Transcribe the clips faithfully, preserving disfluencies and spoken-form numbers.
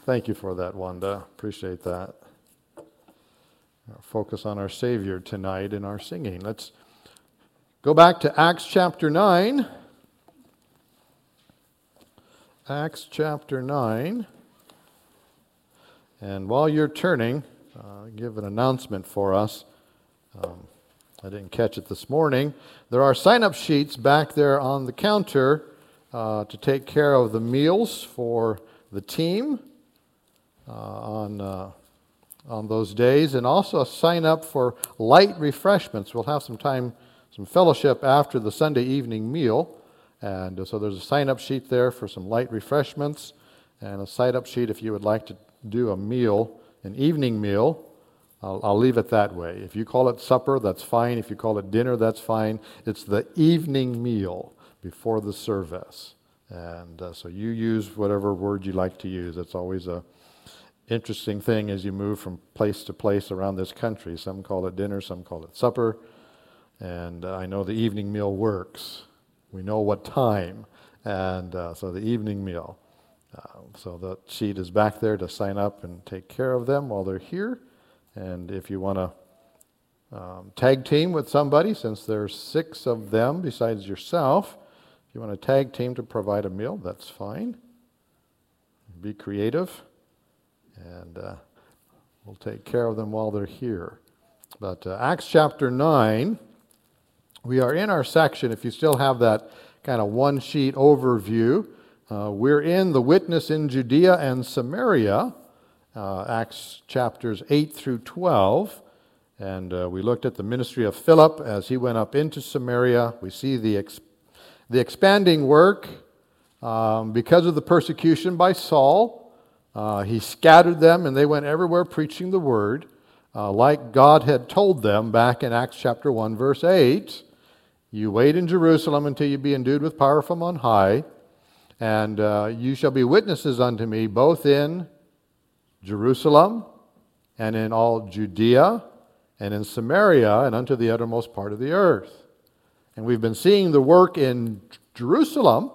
Thank you for that, Wanda. Appreciate that. Focus on our Savior tonight in our singing. Let's go back to Acts chapter nine. Acts chapter nine. And while you're turning, uh, give an announcement for us. Um, I didn't catch it this morning. There are sign-up sheets back there on the counter uh, to take care of the meals for the team uh, on uh, on those days, and also sign up for light refreshments. We'll have some time, some fellowship after the Sunday evening meal, and so there's a sign-up sheet there for some light refreshments, and a sign-up sheet if you would like to do a meal, an evening meal. I'll, I'll leave it that way. If you call it supper, that's fine. If you call it dinner, that's fine. It's the evening meal before the service. And uh, so you use whatever word you like to use. It's always a interesting thing as you move from place to place around this country. Some call it dinner, some call it supper. And uh, I know the evening meal works. We know what time. And uh, so the evening meal. Uh, so the sheet is back there to sign up and take care of them while they're here. And if you want to um, tag team with somebody, since there's six of them besides yourself, if you want to tag team to provide a meal, that's fine. Be creative, and uh, we'll take care of them while they're here. But uh, Acts chapter nine, we are in our section, if you still have that kind of one-sheet overview, uh, we're in the witness in Judea and Samaria, Uh, Acts chapters eight through twelve, and uh, we looked at the ministry of Philip as he went up into Samaria. We see the ex- the expanding work um, because of the persecution by Saul. Uh, he scattered them, and they went everywhere preaching the word, uh, like God had told them back in Acts chapter one, verse eight. You wait in Jerusalem until you be endued with power from on high, and uh, you shall be witnesses unto me both in Jerusalem, and in all Judea, and in Samaria, and unto the uttermost part of the earth. And we've been seeing the work in Jerusalem.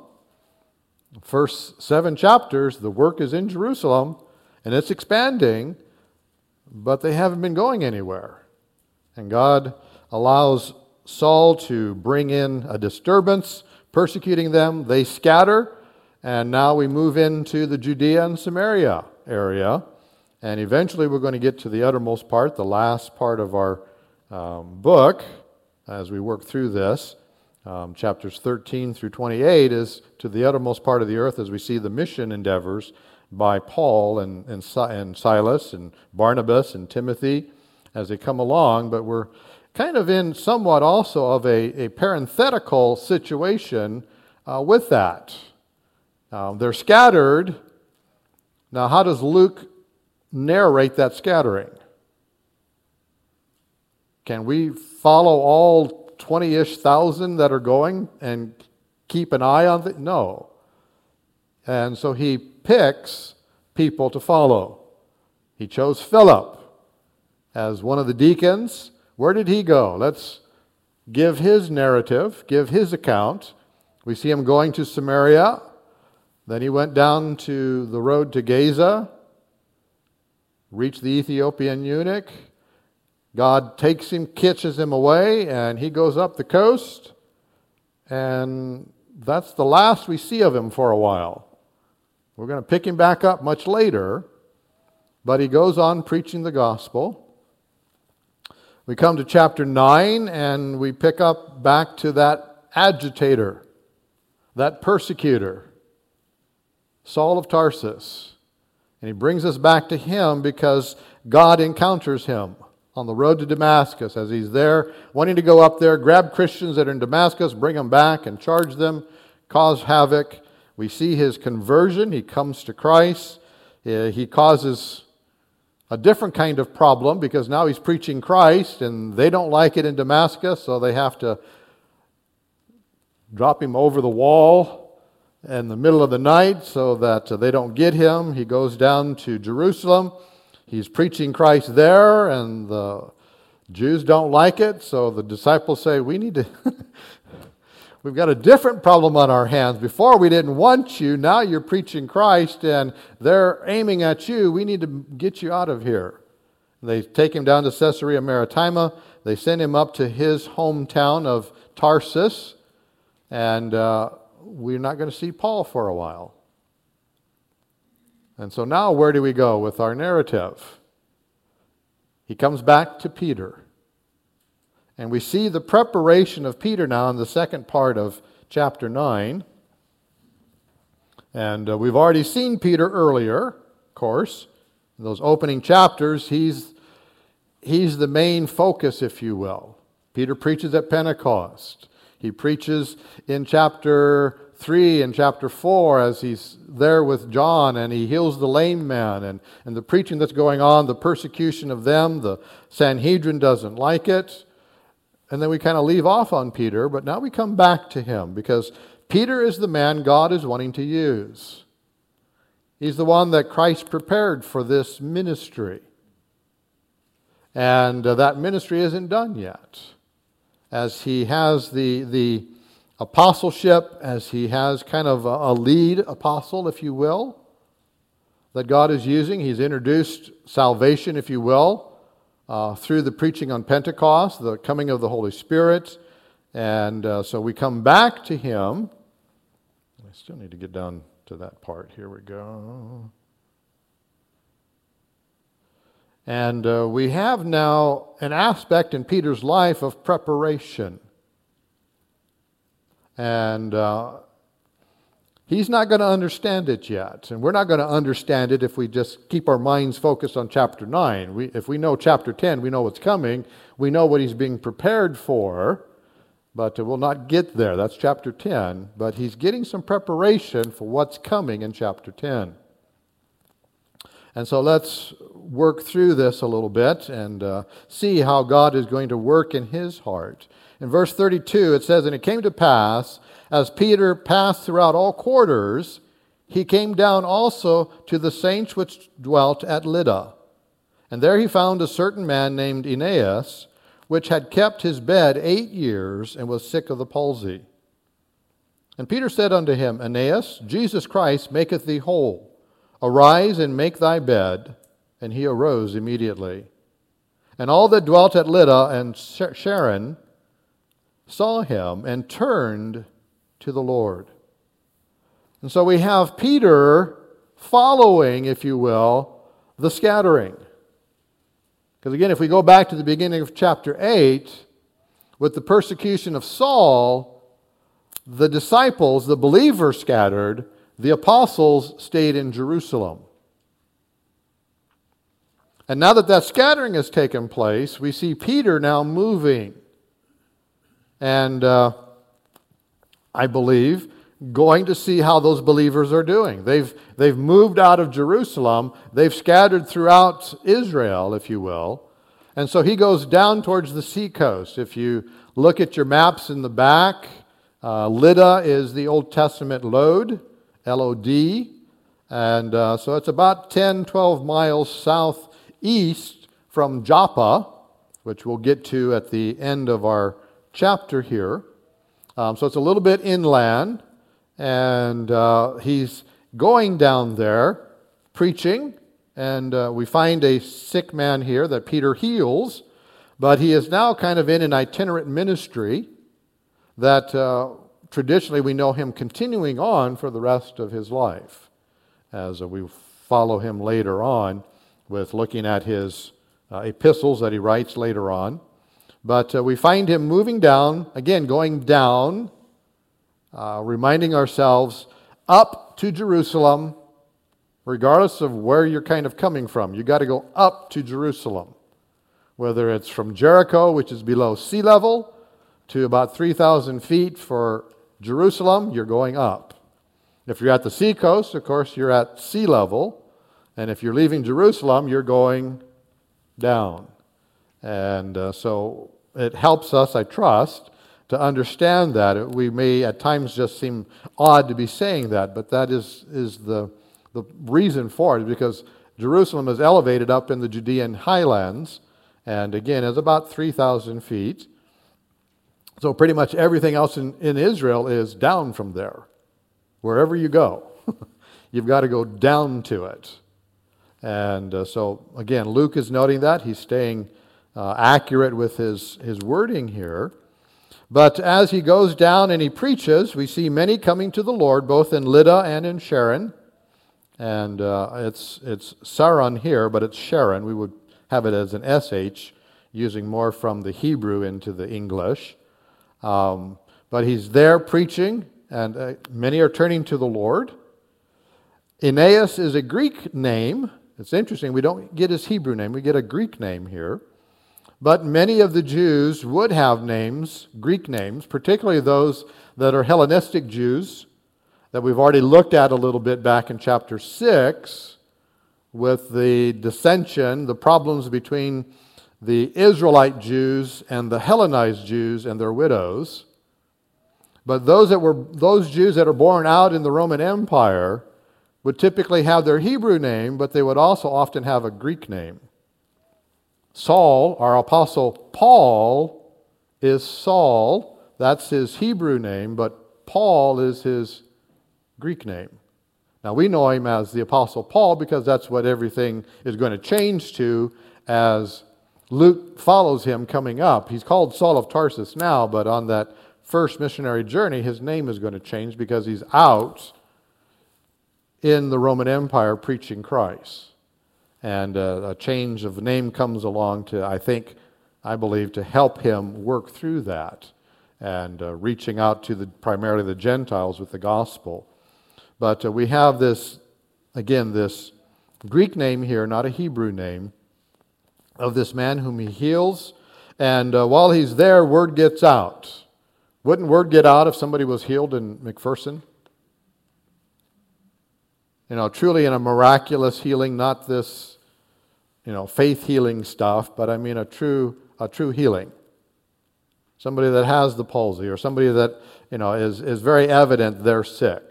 First seven chapters, the work is in Jerusalem, and it's expanding, but they haven't been going anywhere. And God allows Saul to bring in a disturbance, persecuting them. They scatter, and now we move into the Judea and Samaria area. And eventually we're going to get to the uttermost part, the last part of our um, book, as we work through this. Um, chapters thirteen through twenty-eight is to the uttermost part of the earth as we see the mission endeavors by Paul and, and, and Silas and Barnabas and Timothy as they come along. But we're kind of in somewhat also of a, a parenthetical situation uh, with that. Um, they're scattered. Now, how does Luke narrate that scattering? Can we follow all twenty-ish thousand that are going and keep an eye on it? No. And so he picks people to follow. He chose Philip as one of the deacons. Where did he go? Let's give his narrative, give his account. We see him going to Samaria. Then he went down to the road to Gaza, reached the Ethiopian eunuch. God takes him, catches him away, and he goes up the coast. And that's the last we see of him for a while. We're going to pick him back up much later, but he goes on preaching the gospel. We come to chapter nine, and we pick up back to that agitator, that persecutor, Saul of Tarsus. And he brings us back to him because God encounters him on the road to Damascus as he's there, wanting to go up there, grab Christians that are in Damascus, bring them back and charge them, cause havoc. We see his conversion. He comes to Christ. He causes a different kind of problem because now he's preaching Christ and they don't like it in Damascus, so they have to drop him over the wall in the middle of the night so that they don't get him. He goes down to Jerusalem. He's preaching Christ there, and the Jews don't like it, so the disciples say, we need to we've got a different problem on our hands. Before we didn't want you, now you're preaching Christ and they're aiming at you. We need to get you out of here. They take him down to Caesarea Maritima. They send him up to his hometown of Tarsus. And uh, we're not going to see Paul for a while. And so now where do we go with our narrative? He comes back to Peter. And we see the preparation of Peter now in the second part of chapter nine. And uh, we've already seen Peter earlier, of course. In those opening chapters, he's, he's the main focus, if you will. Peter preaches at Pentecost. He preaches in chapter three and chapter four as he's there with John and he heals the lame man. And, and the preaching that's going on, the persecution of them, the Sanhedrin doesn't like it. And then we kind of leave off on Peter, but now we come back to him because Peter is the man God is wanting to use. He's the one that Christ prepared for this ministry. And uh, that ministry isn't done yet. As he has the, the apostleship, as he has kind of a, a lead apostle, if you will, that God is using. He's introduced salvation, if you will, uh, through the preaching on Pentecost, the coming of the Holy Spirit. And uh, so we come back to him. I still need to get down to that part. Here we go. And uh, we have now an aspect in Peter's life of preparation. And uh, he's not going to understand it yet. And we're not going to understand it if we just keep our minds focused on chapter nine. We, if we know chapter ten, we know what's coming. We know what he's being prepared for. But we'll not get there. That's chapter ten. But he's getting some preparation for what's coming in chapter ten. And so let's work through this a little bit and uh, see how God is going to work in his heart. In verse thirty-two, it says, "And it came to pass, as Peter passed throughout all quarters, he came down also to the saints which dwelt at Lydda. And there he found a certain man named Aeneas, which had kept his bed eight years, and was sick of the palsy. And Peter said unto him, Aeneas, Jesus Christ maketh thee whole. Arise and make thy bed. And he arose immediately. And all that dwelt at Lydda and Sharon saw him and turned to the Lord." And so we have Peter following, if you will, the scattering. Because again, if we go back to the beginning of chapter eight, with the persecution of Saul, the disciples, the believers scattered, the apostles stayed in Jerusalem. And now that that scattering has taken place, we see Peter now moving. And uh, I believe going to see how those believers are doing. They've, they've moved out of Jerusalem. They've scattered throughout Israel, if you will. And so he goes down towards the seacoast. If you look at your maps in the back, uh, Lydda is the Old Testament Lod, L O D. And uh, so it's about ten, twelve miles southeast from Joppa, which we'll get to at the end of our chapter here. Um, so it's a little bit inland. And uh, he's going down there preaching. And uh, we find a sick man here that Peter heals. But he is now kind of in an itinerant ministry that uh, traditionally we know him continuing on for the rest of his life, as uh, we follow him later on with looking at his uh, epistles that he writes later on. But uh, we find him moving down, again going down, uh, reminding ourselves up to Jerusalem, regardless of where you're kind of coming from. You got to go up to Jerusalem, whether it's from Jericho, which is below sea level, to about three thousand feet for Jerusalem, you're going up. If you're at the seacoast, of course, you're at sea level. And if you're leaving Jerusalem, you're going down. And uh, so it helps us, I trust, to understand that. We may at times just seem odd to be saying that, but that is, is the, the reason for it, because Jerusalem is elevated up in the Judean highlands, and again is about three thousand feet. So pretty much everything else in, in Israel is down from there. Wherever you go, you've got to go down to it. And uh, so, again, Luke is noting that. He's staying uh, accurate with his, his wording here. But as he goes down and he preaches, we see many coming to the Lord, both in Lydda and in Sharon. And uh, it's, it's Saron here, but it's Sharon. We would have it as an S H, using more from the Hebrew into the English. Um, but he's there preaching, and uh, many are turning to the Lord. Aeneas is a Greek name. It's interesting, we don't get his Hebrew name, we get a Greek name here. But many of the Jews would have names, Greek names, particularly those that are Hellenistic Jews, that we've already looked at a little bit back in chapter six, with the dissension, the problems between the Israelite Jews and the Hellenized Jews and their widows. But those that were those Jews that are born out in the Roman Empire would typically have their Hebrew name, but they would also often have a Greek name. Saul, our apostle Paul, is Saul. That's his Hebrew name, but Paul is his Greek name. Now we know him as the apostle Paul because that's what everything is going to change to as Luke follows him coming up. He's called Saul of Tarsus now, but on that first missionary journey, his name is going to change because he's out in the Roman Empire preaching Christ. And uh, a change of name comes along to, I think, I believe, to help him work through that and uh, reaching out to the, primarily the Gentiles with the gospel. But uh, we have this, again, this Greek name here, not a Hebrew name, of this man whom he heals. And uh, while he's there, word gets out. Wouldn't word get out if somebody was healed in McPherson? You know, truly in a miraculous healing, not this, you know, faith healing stuff, but I mean a true, a true healing. Somebody that has the palsy or somebody that, you know, is, is very evident they're sick.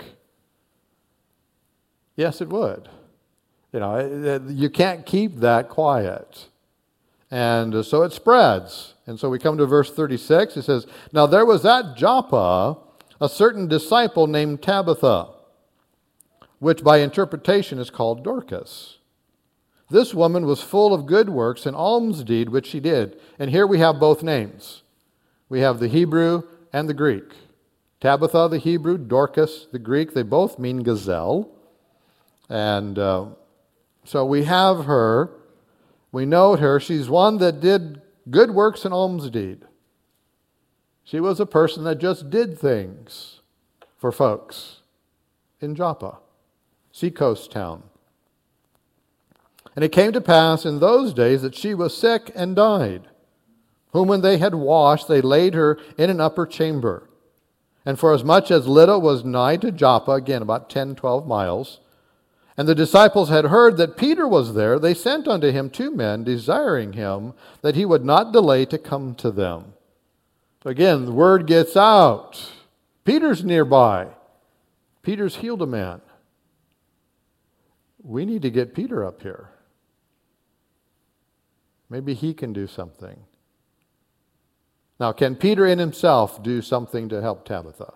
Yes, it would. You know, you can't keep that quiet. And so it spreads. And so we come to verse thirty-six. It says, "Now there was at Joppa a certain disciple named Tabitha, which by interpretation is called Dorcas. This woman was full of good works and alms deed which she did." And here we have both names. We have the Hebrew and the Greek. Tabitha, the Hebrew, Dorcas, the Greek. They both mean gazelle. And uh, so we have her. We note her. She's one that did good works and alms deed. She was a person that just did things for folks in Joppa, seacoast town. "And it came to pass in those days that she was sick and died, whom when they had washed, they laid her in an upper chamber. And for as much as Lydda was nigh to Joppa," again about ten, twelve miles, "and the disciples had heard that Peter was there, they sent unto him two men, desiring him that he would not delay to come to them." So again, the word gets out. Peter's nearby. Peter's healed a man. We need to get Peter up here. Maybe he can do something. Now, can Peter in himself do something to help Tabitha?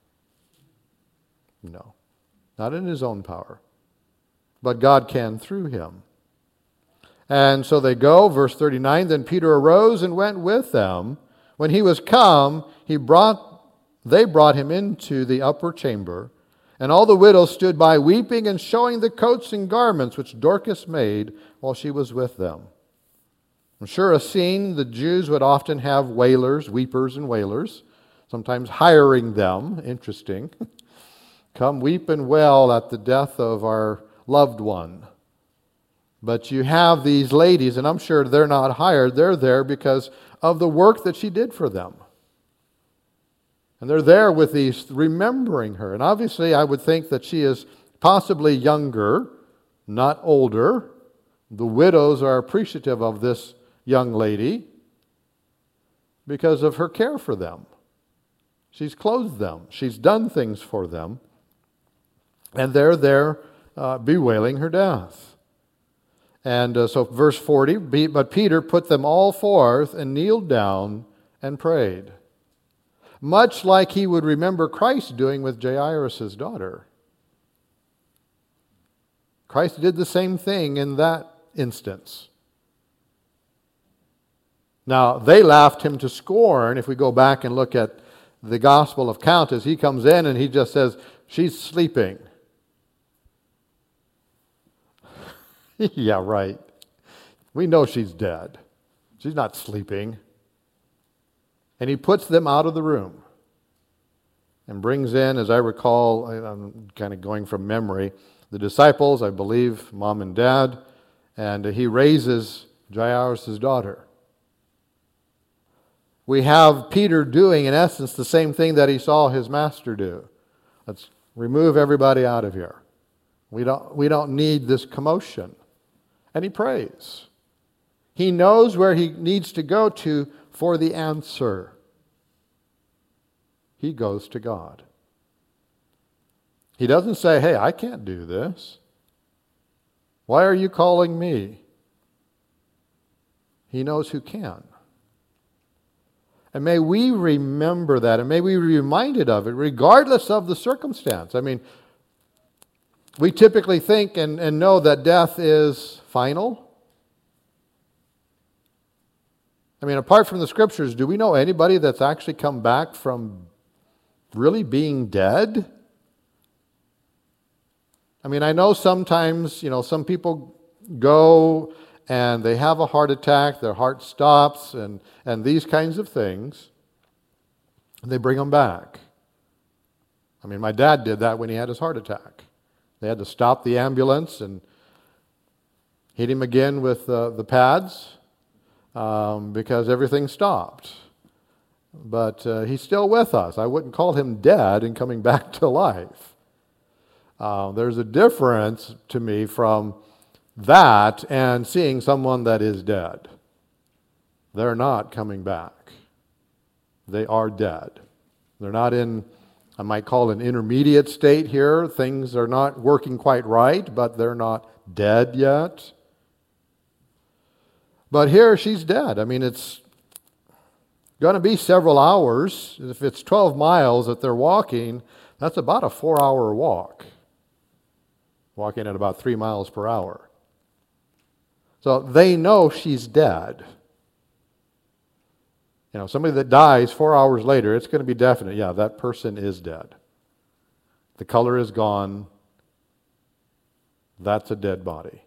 No. Not in his own power. But God can through him. And so they go, verse thirty-nine, "Then Peter arose and went with them. When he was come, he brought, they brought him into the upper chamber. And all the widows stood by weeping and showing the coats and garments which Dorcas made while she was with them." I'm sure a scene, the Jews would often have wailers, weepers and wailers, sometimes hiring them. Interesting. Come weep and wail at the death of our loved one. But you have these ladies, and I'm sure they're not hired. They're there because of the work that she did for them. And they're there with these, remembering her. And obviously, I would think that she is possibly younger, not older. The widows are appreciative of this young lady because of her care for them. She's clothed them. She's done things for them. And they're there uh, bewailing her death. And uh, so verse forty, "But Peter put them all forth and kneeled down and prayed." much like he would remember Christ doing with Jairus' daughter. Christ did the same thing in that instance. Now, they laughed him to scorn. If we go back and look at the Gospel of Countess, he comes in and he just says, she's sleeping. Yeah, right. We know she's dead. She's not sleeping. And he puts them out of the room and brings in, as I recall, I'm kind of going from memory, the disciples, I believe, mom and dad, and he raises Jairus' daughter. We have Peter doing, in essence, the same thing that he saw his master do. Let's remove everybody out of here. We don't, we don't need this commotion. And he prays. He knows where he needs to go to for the answer. He goes to God. He doesn't say, hey, I can't do this. Why are you calling me? He knows who can. And may we remember that, and may we be reminded of it, regardless of the circumstance. I mean, we typically think and, and know that death is final. I mean, apart from the Scriptures, do we know anybody that's actually come back from really being dead? I mean, I know sometimes, you know, some people go and they have a heart attack, their heart stops, and, and these kinds of things, and they bring them back. I mean, my dad did that when he had his heart attack. They had to stop the ambulance and hit him again with uh, the pads um, because everything stopped. But uh, he's still with us. I wouldn't call him dead and coming back to life. Uh, there's a difference to me from that and seeing someone that is dead. They're not coming back. They are dead. They're not in, I might call an intermediate state here. Things are not working quite right, but they're not dead yet. But here she's dead. I mean, it's going to be several hours. If it's twelve miles that they're walking, that's about a four-hour walk. Walking at about three miles per hour. So they know she's dead. You know, somebody that dies four hours later, it's going to be definite. Yeah, that person is dead. The color is gone. That's a dead body.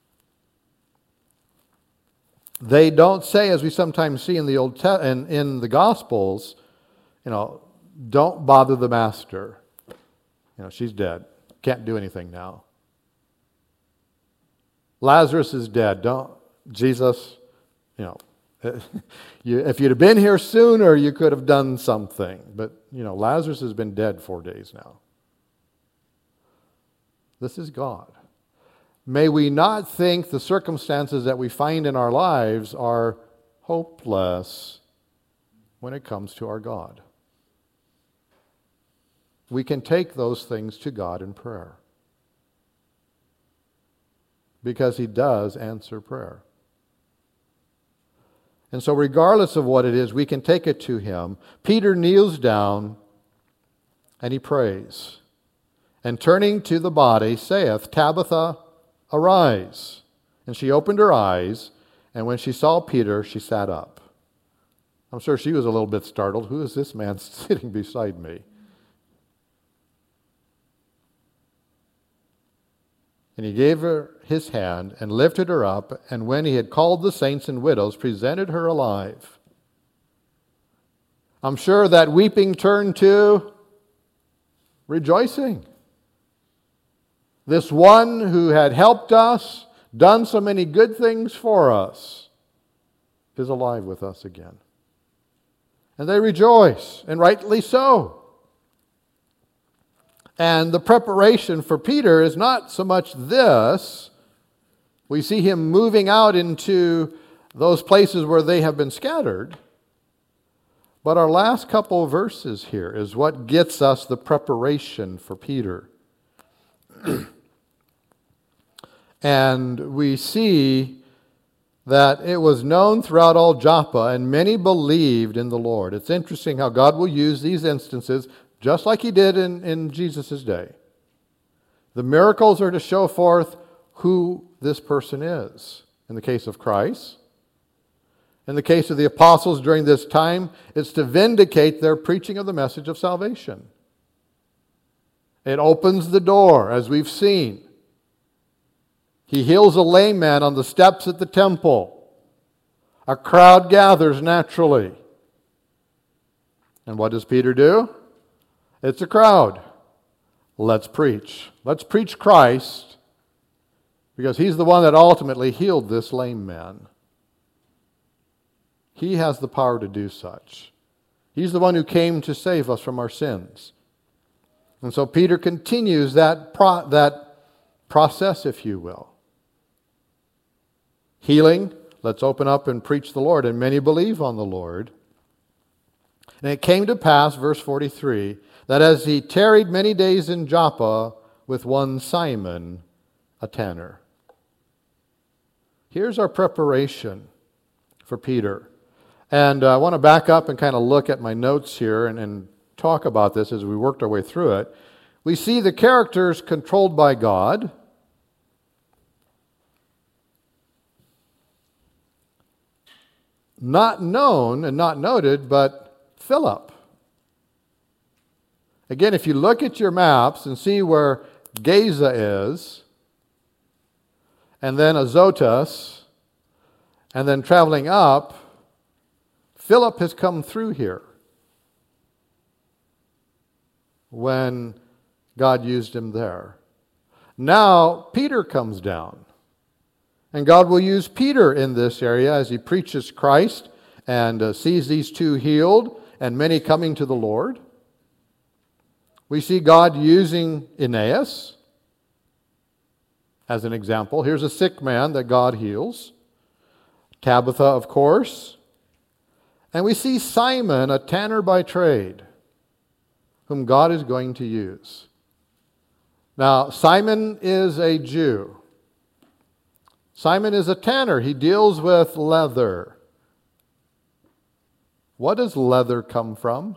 They don't say, as we sometimes see in the Old Te- in, in the Gospels, you know, don't bother the master. You know, she's dead. Can't do anything now. Lazarus is dead. Don't, Jesus, you know, you, if you'd have been here sooner, you could have done something. But, you know, Lazarus has been dead four days now. This is God. May we not think the circumstances that we find in our lives are hopeless when it comes to our God. We can take those things to God in prayer. Because He does answer prayer. And so regardless of what it is, we can take it to Him. Peter kneels down and he prays. And turning to the body, saith, Tabitha, arise. And she opened her eyes, and when she saw Peter, she sat up. I'm sure she was a little bit startled. Who is this man sitting beside me? And he gave her his hand and lifted her up, and when he had called the saints and widows, presented her alive. I'm sure that weeping turned to rejoicing. This one who had helped us, done so many good things for us, is alive with us again. And they rejoice, and rightly so. And the preparation for Peter is not so much this. We see him moving out into those places where they have been scattered. But our last couple of verses here is what gets us the preparation for Peter. And we see that it was known throughout all Joppa, and many believed in the Lord. It's interesting how God will use these instances just like he did in, in Jesus' day. The miracles are to show forth who this person is. In the case of Christ, in the case of the apostles during this time, it's to vindicate their preaching of the message of salvation. It opens the door, as we've seen. He heals a lame man on the steps at the temple. A crowd gathers naturally. And what does Peter do? It's a crowd. Let's preach. Let's preach Christ, because he's the one that ultimately healed this lame man. He has the power to do such. He's the one who came to save us from our sins. And so Peter continues that, pro- that process, if you will. Healing, let's open up and preach the Lord. And many believe on the Lord. And it came to pass, verse forty-three, that as he tarried many days in Joppa with one Simon, a tanner. Here's our preparation for Peter. And uh, I want to back up and kind of look at my notes here and, and talk about this as we worked our way through it. We see the characters controlled by God. Not known and not noted, but Philip. Again, if you look at your maps and see where Gaza is, and then Azotus, and then traveling up, Philip has come through here when God used him there. Now, Peter comes down. And God will use Peter in this area as he preaches Christ and uh, sees these two healed and many coming to the Lord. We see God using Aeneas as an example. Here's a sick man that God heals. Tabitha, of course. And we see Simon, a tanner by trade, whom God is going to use. Now, Simon is a Jew. Simon is a tanner. He deals with leather. What does leather come from?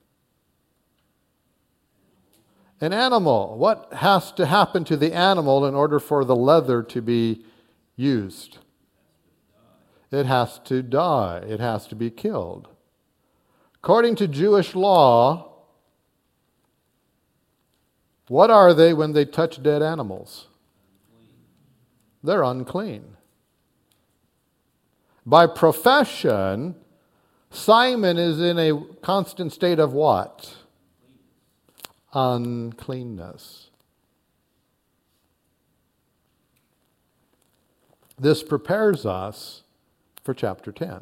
An animal. What has to happen to the animal in order for the leather to be used? It has to die. It has to be killed. According to Jewish law, what are they when they touch dead animals? They're unclean. By profession, Simon is in a constant state of what? Uncleanness. This prepares us for chapter ten.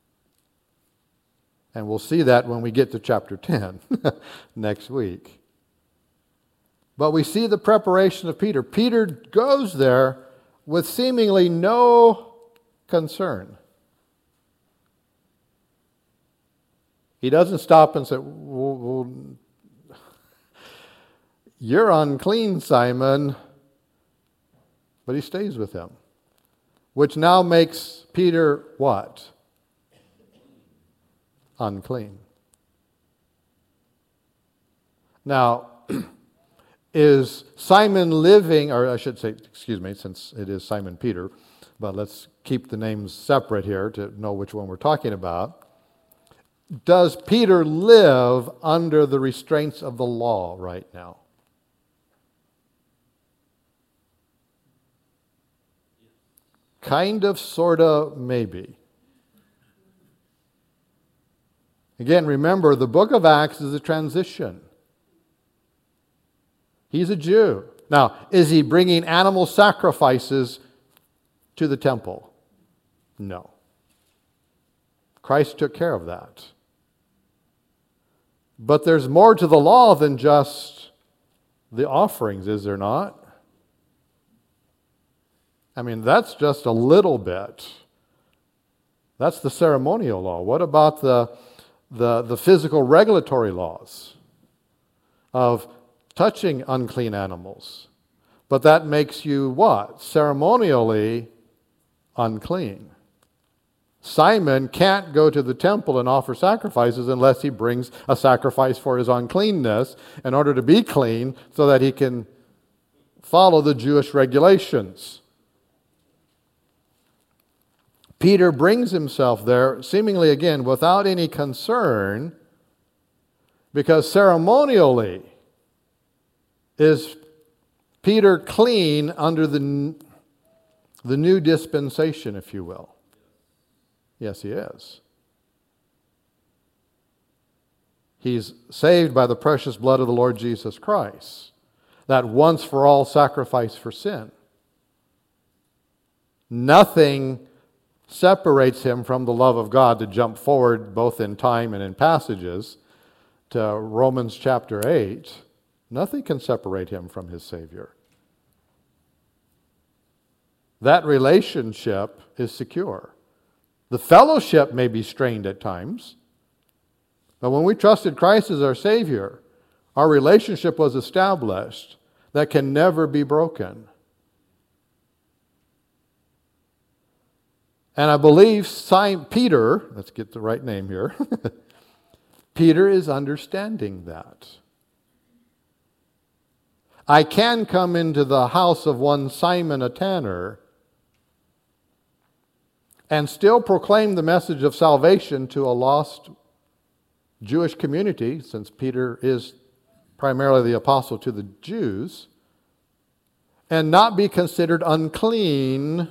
And we'll see that when we get to chapter ten next week. But we see the preparation of Peter. Peter goes there with seemingly no concern. He doesn't stop and say, well, well, you're unclean, Simon. But he stays with him. Which now makes Peter what? Unclean. Now, is Simon living, or I should say, excuse me, since it is Simon Peter, but let's keep the names separate here to know which one we're talking about. Does Peter live under the restraints of the law right now? Kind of, sort of, maybe. Again, remember, the book of Acts is a transition. He's a Jew. Now, is he bringing animal sacrifices to the temple? No. Christ took care of that. But there's more to the law than just the offerings, is there not? I mean, that's just a little bit. That's the ceremonial law. What about the, the, the physical regulatory laws of touching unclean animals? But that makes you what? Ceremonially unclean. Simon can't go to the temple and offer sacrifices unless he brings a sacrifice for his uncleanness in order to be clean so that he can follow the Jewish regulations. Peter brings himself there, seemingly again without any concern, because ceremonially is Peter clean under the, the new dispensation, if you will. Yes, he is. He's saved by the precious blood of the Lord Jesus Christ, that once for all sacrifice for sin. Nothing separates him from the love of God, to jump forward both in time and in passages to Romans chapter eight. Nothing can separate him from his Savior. That relationship is secure. The fellowship may be strained at times, but when we trusted Christ as our Savior, our relationship was established that can never be broken. And I believe Simon Peter, let's get the right name here, Peter is understanding that. I can come into the house of one Simon a tanner and still proclaim the message of salvation to a lost Jewish community, since Peter is primarily the apostle to the Jews, and not be considered unclean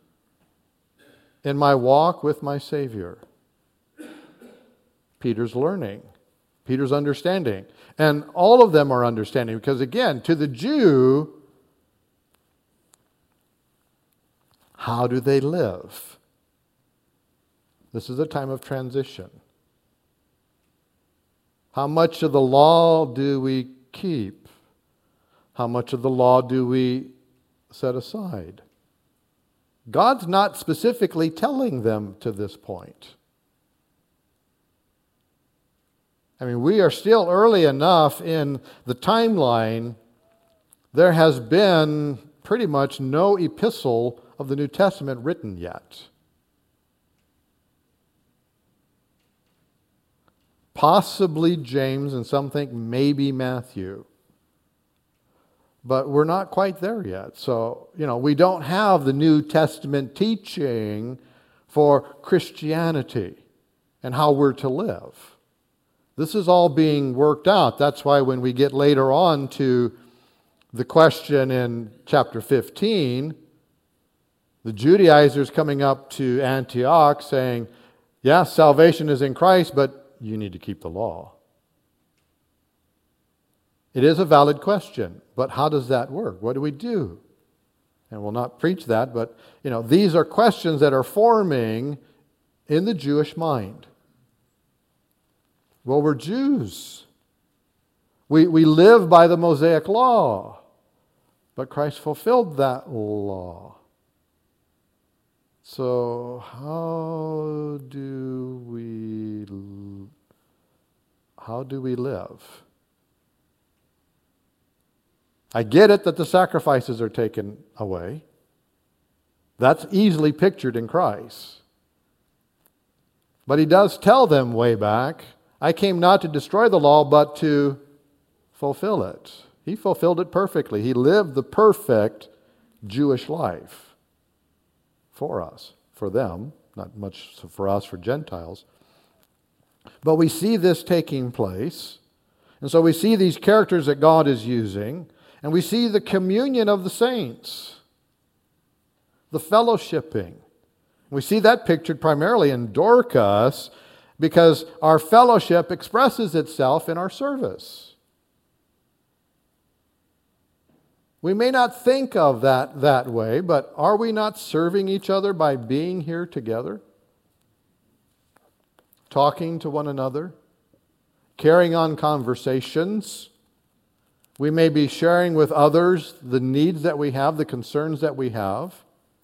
in my walk with my Savior. Peter's learning. Peter's understanding. And all of them are understanding, because again, to the Jew, how do they live? This is a time of transition. How much of the law do we keep? How much of the law do we set aside? God's not specifically telling them to this point. I mean, we are still early enough in the timeline. There has been pretty much no epistle of the New Testament written yet. Possibly James, and some think maybe Matthew. But we're not quite there yet. So, you know, we don't have the New Testament teaching for Christianity and how we're to live. This is all being worked out. That's why when we get later on to the question in chapter fifteen, the Judaizers coming up to Antioch saying, yes, salvation is in Christ, but you need to keep the law. It is a valid question, but how does that work? What do we do? And we'll not preach that, but you know, these are questions that are forming in the Jewish mind. Well, we're Jews. We, we live by the Mosaic law, but Christ fulfilled that law. So how do we how do we live? I get it that the sacrifices are taken away. That's easily pictured in Christ. But he does tell them way back, I came not to destroy the law, but to fulfill it. He fulfilled it perfectly. He lived the perfect Jewish life for us, for them, not much for us, for Gentiles. But we see this taking place. And so we see these characters that God is using. And we see the communion of the saints, the fellowshipping. We see that pictured primarily in Dorcas because our fellowship expresses itself in our service. We may not think of that that way, but are we not serving each other by being here together? Talking to one another, carrying on conversations. We may be sharing with others the needs that we have, the concerns that we have.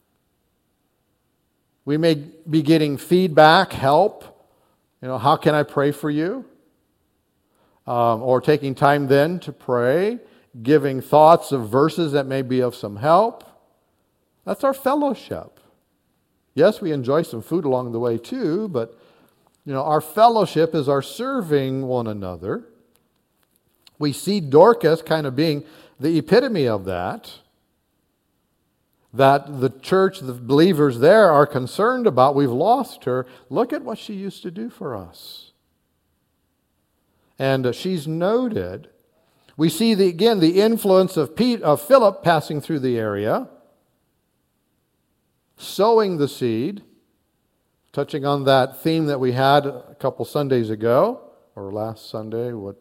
We may be getting feedback, help. You know, how can I pray for you? Um, or taking time then to pray, giving thoughts of verses that may be of some help. That's our fellowship. Yes, we enjoy some food along the way too, but you know, our fellowship is our serving one another. We see Dorcas kind of being the epitome of that. That the church, the believers there are concerned about. We've lost her. Look at what she used to do for us. And uh, she's noted. We see, the, again, the influence of, Pete, of Philip passing through the area, sowing the seed, touching on that theme that we had a couple Sundays ago, or last Sunday, what,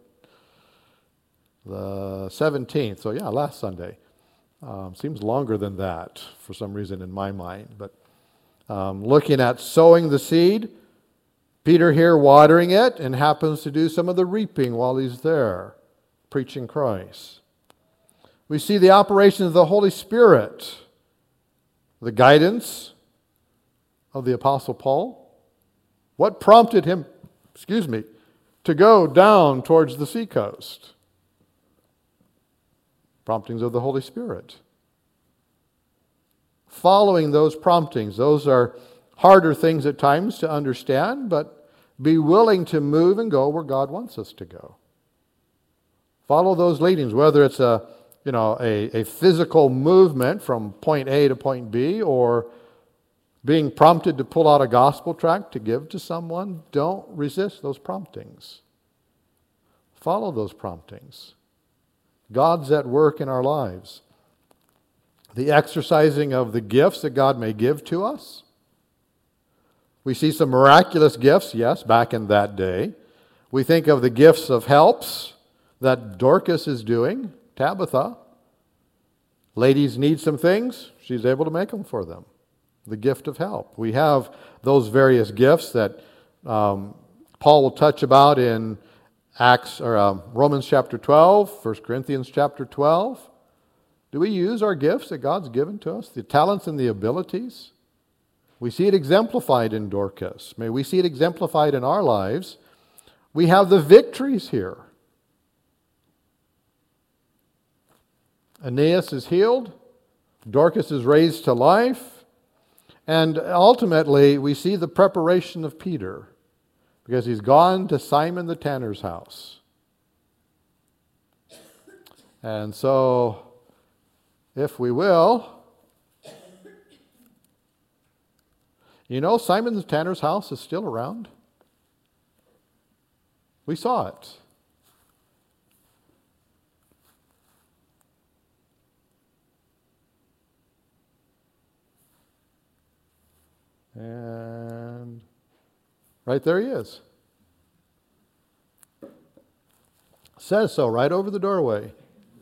the seventeenth. So yeah, last Sunday. Um, seems longer than that for some reason in my mind. But um, looking at sowing the seed, Peter here watering it and happens to do some of the reaping while he's there, preaching Christ. We see the operation of the Holy Spirit, the guidance of the Apostle Paul. What prompted him, excuse me, to go down towards the seacoast? Promptings of the Holy Spirit. Following those promptings, those are harder things at times to understand, but be willing to move and go where God wants us to go. Follow those leadings, whether it's a you know a, a physical movement from point A to point B, or being prompted to pull out a gospel tract to give to someone. Don't resist those promptings. Follow those promptings. God's at work in our lives. The exercising of the gifts that God may give to us. We see some miraculous gifts, yes, back in that day. We think of the gifts of helps that Dorcas is doing, Tabitha. Ladies need some things, she's able to make them for them. The gift of help. We have those various gifts that um, Paul will touch about in Acts or um, Romans chapter twelve, First Corinthians chapter twelve. Do we use our gifts that God's given to us, the talents and the abilities? We see it exemplified in Dorcas. May we see it exemplified in our lives. We have the victories here. Aeneas is healed. Dorcas is raised to life. And ultimately, we see the preparation of Peter, because he's gone to Simon the tanner's house. And so, if we will, you know, Simon the tanner's house is still around. We saw it. And right there he is. Says so right over the doorway.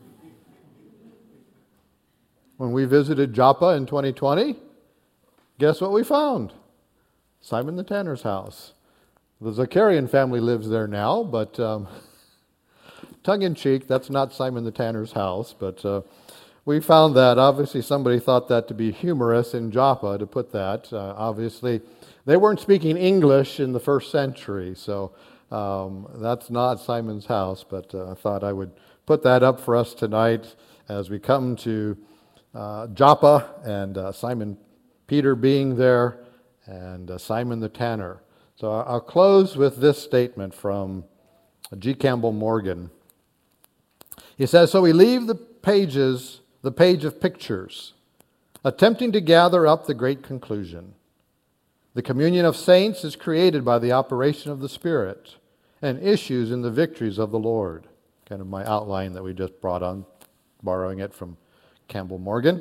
When we visited Joppa in twenty twenty, guess what we found? Simon the tanner's house. The Zacharian family lives there now, but um, tongue-in-cheek, that's not Simon the tanner's house, but uh, we found that. Obviously, somebody thought that to be humorous in Joppa to put that. Uh, obviously, they weren't speaking English in the first century, so um, that's not Simon's house, but uh, I thought I would put that up for us tonight as we come to uh, Joppa and uh, Simon Peter being there and uh, Simon the tanner. So I'll close with this statement from G. Campbell Morgan. He says, so we leave the pages, the page of pictures, attempting to gather up the great conclusion. The communion of saints is created by the operation of the Spirit and issues in the victories of the Lord. Kind of my outline that we just brought on, borrowing it from Campbell Morgan.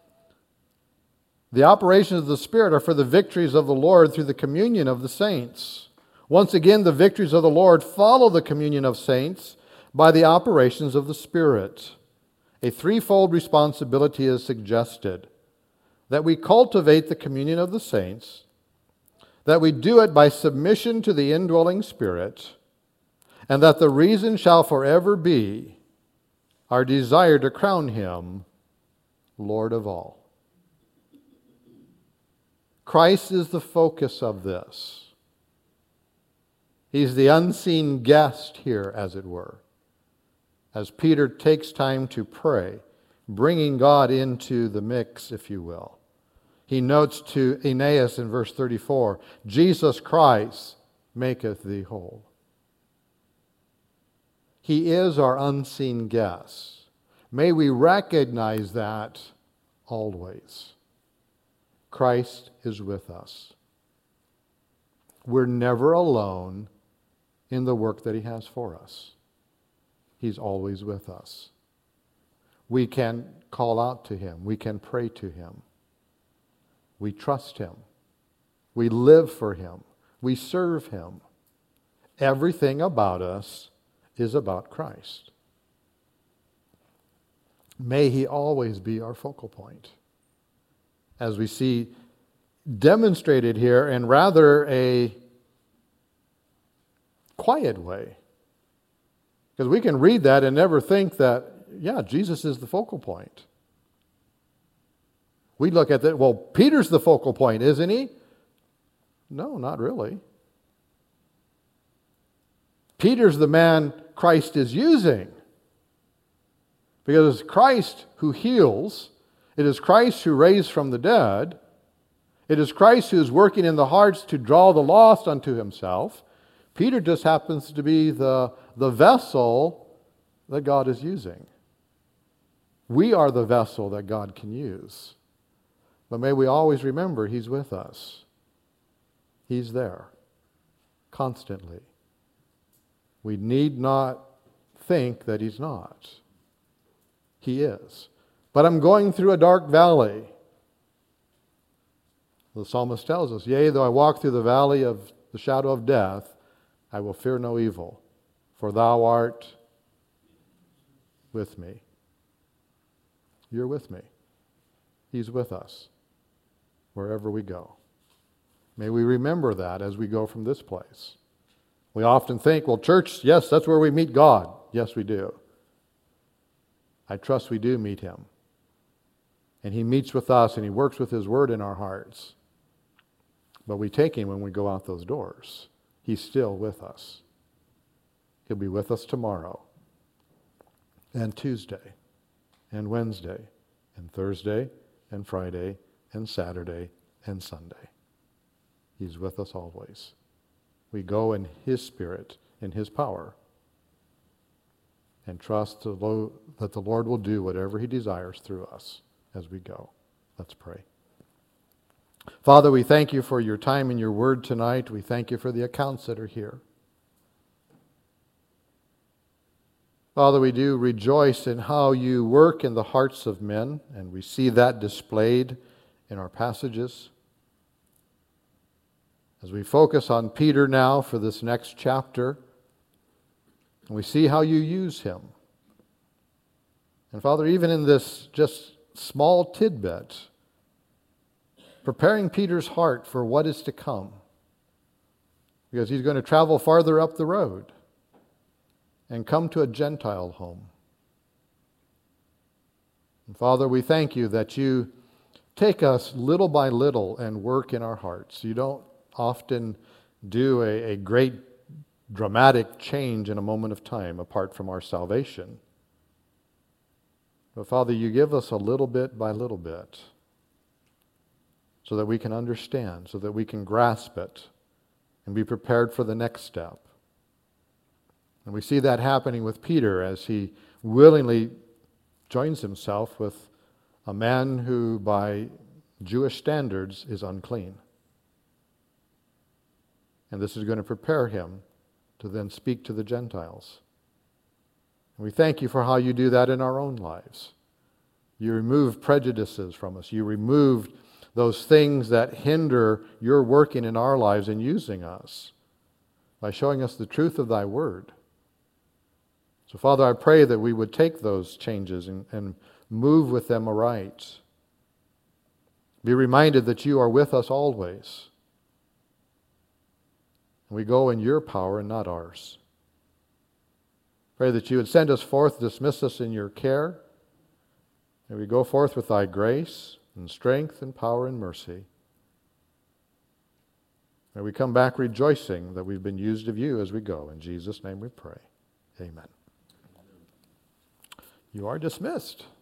The operations of the Spirit are for the victories of the Lord through the communion of the saints. Once again, the victories of the Lord follow the communion of saints by the operations of the Spirit. A threefold responsibility is suggested: that we cultivate the communion of the saints, that we do it by submission to the indwelling Spirit, and that the reason shall forever be our desire to crown Him Lord of all. Christ is the focus of this. He's the unseen guest here, as it were, as Peter takes time to pray, bringing God into the mix, if you will. he notes to Aeneas in verse thirty-four, Jesus Christ maketh thee whole. He is our unseen guest. May we recognize that always. Christ is with us. We're never alone in the work that he has for us. He's always with us. We can call out to him. We can pray to him. We trust him. We live for him. We serve him. Everything about us is about Christ. May he always be our focal point. As we see demonstrated here in rather a quiet way. Because we can read that and never think that, yeah, Jesus is the focal point. We look at that, well, Peter's the focal point, isn't he? No, not really. Peter's the man Christ is using. Because it's Christ who heals. It is Christ who raised from the dead. It is Christ who is working in the hearts to draw the lost unto himself. Peter just happens to be the, the vessel that God is using. We are the vessel that God can use. But may we always remember he's with us. He's there constantly. We need not think that he's not. He is. But I'm going through a dark valley. The psalmist tells us, yea, though I walk through the valley of the shadow of death, I will fear no evil, for thou art with me. You're with me. He's with us wherever we go. May we remember that as we go from this place. We often think, well, church, yes, that's where we meet God. Yes, we do. I trust we do meet him. And he meets with us and he works with his word in our hearts. But we take him when we go out those doors. He's still with us. He'll be with us tomorrow and Tuesday and Wednesday and Thursday and Friday and Saturday and Sunday. He's with us always. We go in his spirit, in his power, and trust that the Lord will do whatever he desires through us as we go. Let's pray. Father, we thank you for your time and your word tonight. We thank you for the accounts that are here. Father, we do rejoice in how you work in the hearts of men, and we see that displayed in our passages. As we focus on Peter now for this next chapter, and we see how you use him. And Father, even in this just small tidbit, preparing Peter's heart for what is to come, because he's going to travel farther up the road and come to a Gentile home. And Father, we thank you that you take us little by little and work in our hearts. You don't often do a, a great dramatic change in a moment of time apart from our salvation. But Father, you give us a little bit by little bit so that we can understand, so that we can grasp it and be prepared for the next step. And we see that happening with Peter as he willingly joins himself with a man who by Jewish standards is unclean. And this is going to prepare him to then speak to the Gentiles. And we thank you for how you do that in our own lives. You remove prejudices from us. You removed those things that hinder your working in our lives and using us by showing us the truth of thy word. So, Father, I pray that we would take those changes and, and move with them aright. Be reminded that you are with us always. And we go in your power and not ours. Pray that you would send us forth, dismiss us in your care. May we go forth with thy grace and strength and power and mercy. May we come back rejoicing that we've been used of you as we go. In Jesus' name we pray. Amen. You are dismissed.